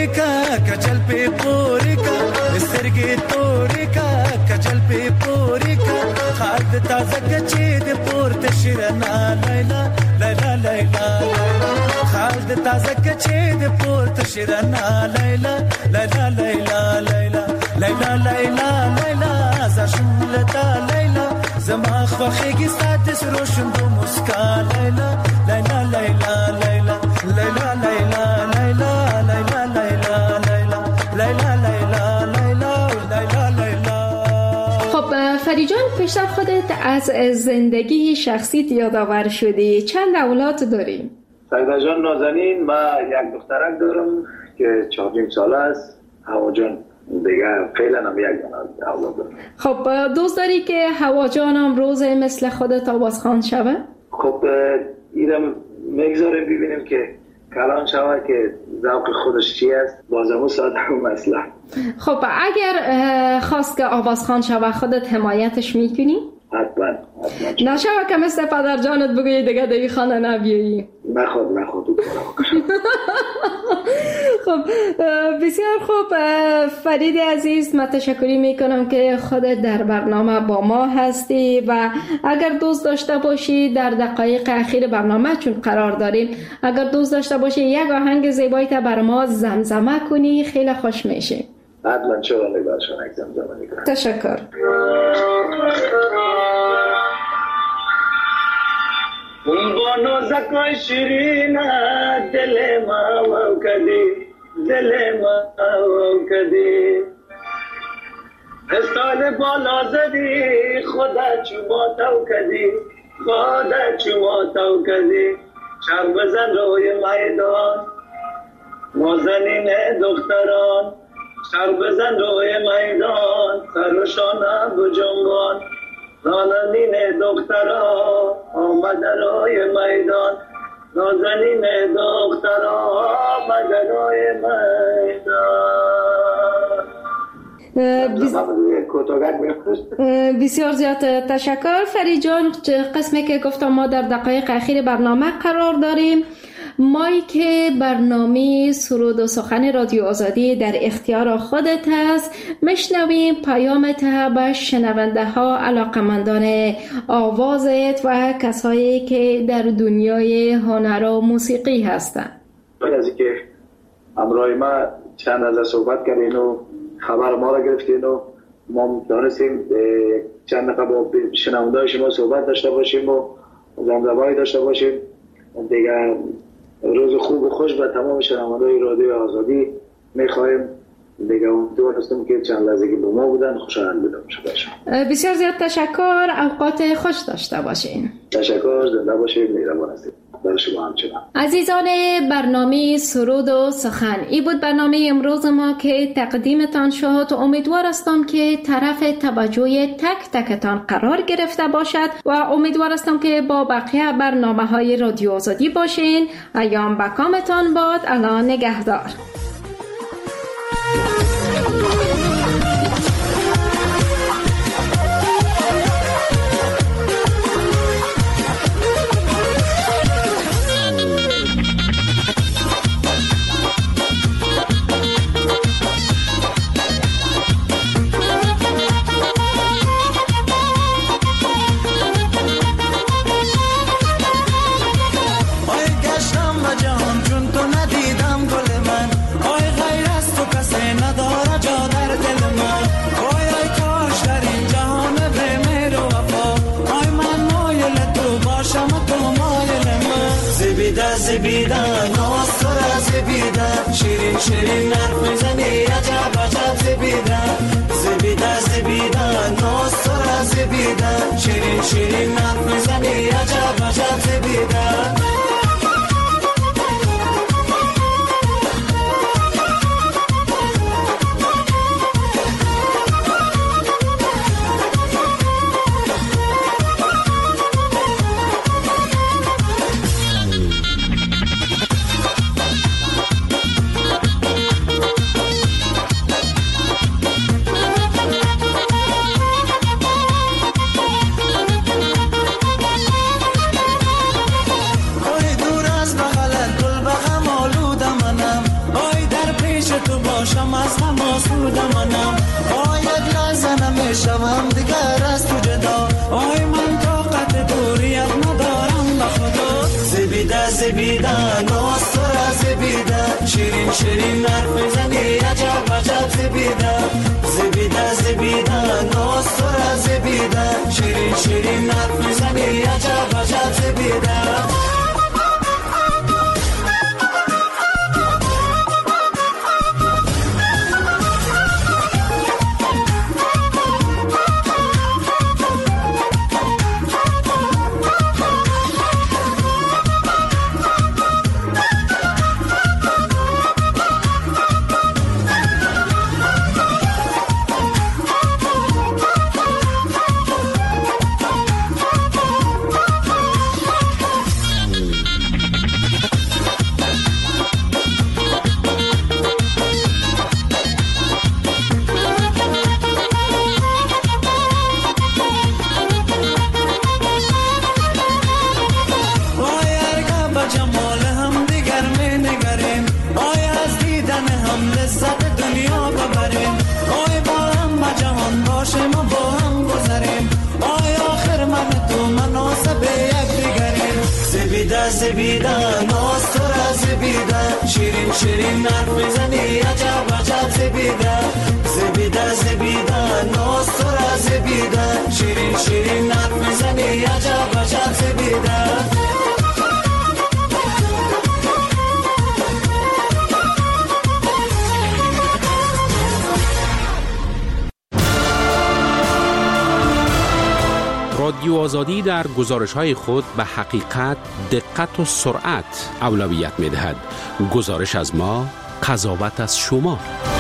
پوری کا کچل پی پوری کا سرگی توری کا کچل پی پوری کا خالد تازه کچید پورت شیرنا لیلا لیلا لیلا خالد تازه کچید پورت شیرنا لیلا لیلا لیلا لیلا لیلا لیلا لیلا زشملتا لیلا زما خوخیگی سادس روشن دو مسکا لیلا لیلا لیلا لیلا لیلا لیلا لیلا لیلا لیلا لیلا لیلا لیلا لیلا لیلا. خب فری جان، پیشتر خودت از زندگی شخصیت یادآور شدی. چند اولاد داری؟ سیدا جان نازنین، من یک دخترک دارم که چهار ساله است. هوا جان دیگه فعلا هم یک دونه اولاد دارم. خب دوست داری که هوا جان هم روز مثل خودت آوازخوان شوه؟ خب ایرم میگذاریم ببینیم که کلان شوه که ذوق خودش چی است، بازمو ساده و مثلا. خب اگر خواست که آوازخوان شوه خودت حمایتش میکنی؟ حتما حتما. نشوه که مثل پدر جانت بگویی دیگه دیگه خانه نبیایی. نخواد نخواد خب بسیار خوب فرید عزیز، من تشکری میکنم که خودت در برنامه با ما هستی و اگر دوست داشته باشی در دقایق اخیر برنامه چون قرار داریم، اگر دوست داشته باشی یک آهنگ زیبایی تا بر ما زمزمه کنی خیلی خوش میشه. حتما چرا نگاشون یک زمزمه میکنم. تشکر. با نوزکای شیرین دل ما و کدی دل ما و کدی استال بالا زدی خدا چوبا تو کدی خدا چوبا تو کدی شب بزن روی میدان نازنین دختران شب بزن روی میدان سرشانه بجنبان نازنین دختران آمد روی میدان نازنین دختران آمد روی میدان. بسیار زیاد تشکر فرید جان. قسمی که گفتم ما در دقایق اخیر برنامه قرار داریم. مایی که برنامه سرود و سخن رادیو آزادی در اختیار خودت هست، مشنویم پیامت به شنونده ها، علاقمندان آوازت و کسایی که در دنیای هنر و موسیقی هستند. از اینکه همراه ما چند از صحبت کردین و خبر ما را گرفتین و ما دانستیم چند دقیقه با شنونده شما صحبت داشته باشیم و زمزمه‌ای داشته باشیم. دیگر روز خوب و خوش به تمام شنونده‌های رادیو آزادی می‌خوایم. دیگه امیدوار هستم که چند لحظه با ما بودن خوشحال بودم. بسیار زیاد تشکر. اوقات خوش داشته باشین. تشکر. زنده باشید. مهربان هستید. در شما همچنان. عزیزان برنامه سرود و سخن، این بود برنامه امروز ما که تقدیمتان شد. امیدوار هستم که طرف توجه تک تکتان قرار گرفته باشد و امیدوار هستم که با بقیه برنامه های رادیو آزادی باشین. ایام بکامتان باد. الان نگهدار. زبیده ناصر زبیده شیرین شیرین حرف میزنی عجب عجب زبیده زبیده زبیده ناصر زبیده شیرین شیرین حرف میزنی عجب عجب زبیده. زبیده ناز تو را زبیده شیرین شیرین حرف میزنی عجب عجب زبیده زبیده زبیده ناز تو را زبیده شیرین شیرین حرف میزنی عجب عجب زبیده زبیده ناز تو را زبیده شیرین شیرین حرف میزنی عجب عجب زبیده زبیده زبیده ناز تو را زبیده شیرین شیرین حرف میزنی عجب عجب زبیده رادیو آزادی در گزارش‌های خود به حقیقت، دقت و سرعت اولویت می‌دهد. گزارش از ما، قضاوت از شما.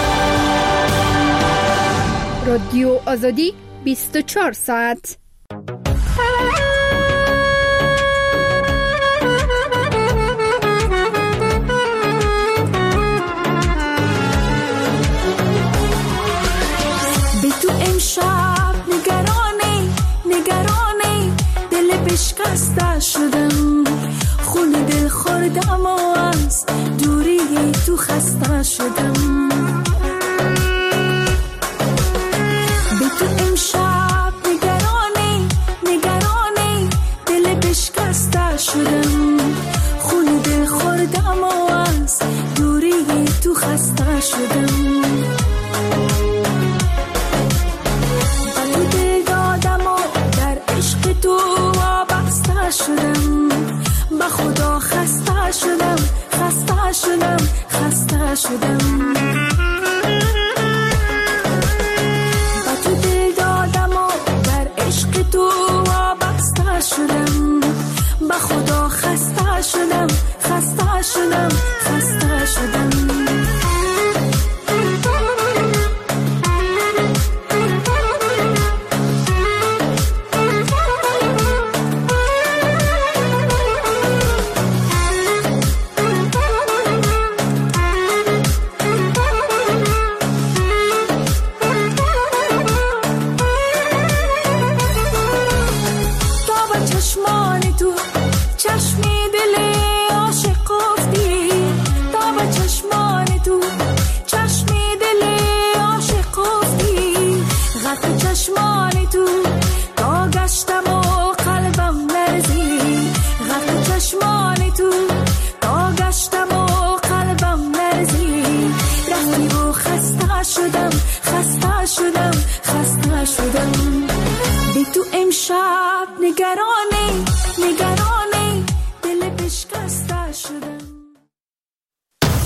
رادیو آزادی بیست و چهار ساعت. به تو امشب نگرانی نگرانی دل بشکسته شدم خون دل خوردم و از دوری تو خسته شدم به تو امشب نگرانی نگرانی دل بشکسته شدم خون دل خوردم و از دوری تو خسته شدم شدم با خدا خسته شدم خسته شدم خسته شدم